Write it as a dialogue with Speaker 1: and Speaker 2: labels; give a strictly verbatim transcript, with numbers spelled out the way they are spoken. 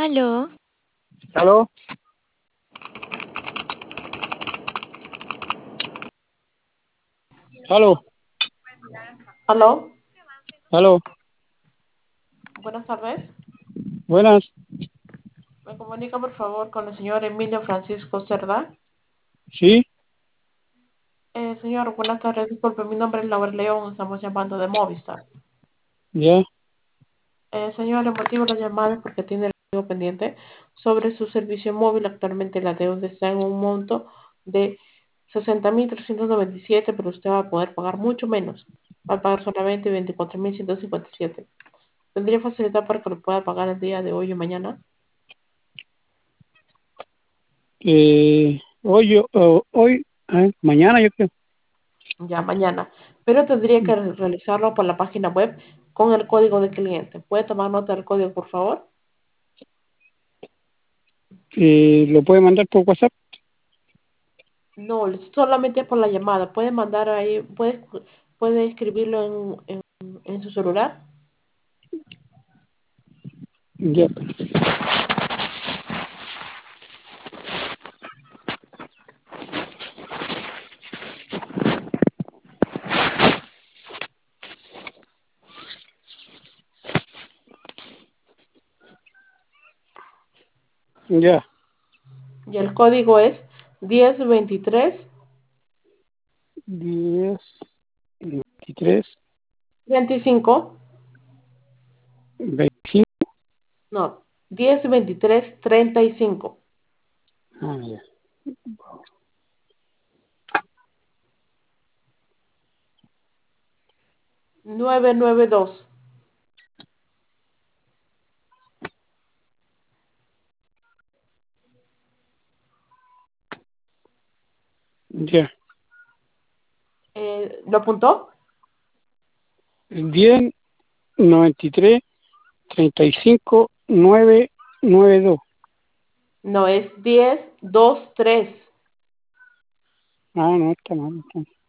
Speaker 1: Aló,
Speaker 2: ¿Aló? ¿Aló?
Speaker 3: Aló,
Speaker 2: ¿Aló?
Speaker 3: buenas tardes.
Speaker 2: Buenas.
Speaker 3: Me comunica por favor con el señor Emilio Francisco Cerda.
Speaker 2: ¿Sí?
Speaker 3: Eh, señor, buenas tardes. Disculpe, mi nombre es Laura León. Estamos llamando de Movistar.
Speaker 2: ¿Ya?
Speaker 3: Eh, señor, el motivo de la llamada es porque tiene el pago pendiente sobre su servicio móvil. Actualmente la deuda está en un monto de sesenta mil trescientos noventa y siete, pero usted va a poder pagar mucho menos. Va a pagar solamente veinticuatro mil ciento cincuenta y siete. ¿Tendría facilidad para que lo pueda pagar el día de hoy o mañana?
Speaker 2: Eh, hoy, yo- o- hoy, ah, mañana yo creo.
Speaker 3: Ya mañana, pero tendría que re- realizarlo por la página web con el código de cliente. ¿Puede tomar nota del código, por favor?
Speaker 2: Eh, ¿lo puede mandar por WhatsApp?
Speaker 3: No, solamente por la llamada. Puede mandar ahí, puede, puede escribirlo en, en, en su celular.
Speaker 2: Ya. Ya.
Speaker 3: Y el código es diez veintitrés
Speaker 2: Diez, veintitrés,
Speaker 3: treinta y cinco.
Speaker 2: veinticinco.
Speaker 3: No, diez veintitrés treinta y cinco.
Speaker 2: Ah, ya.
Speaker 3: nueve nueve dos.
Speaker 2: Ya.
Speaker 3: Eh, ¿lo apuntó?
Speaker 2: Diez, noventa y tres, treinta y cinco, nueve, nueve dos.
Speaker 3: No, es diez veintitrés.
Speaker 2: Ah, no, está mal. Está mal.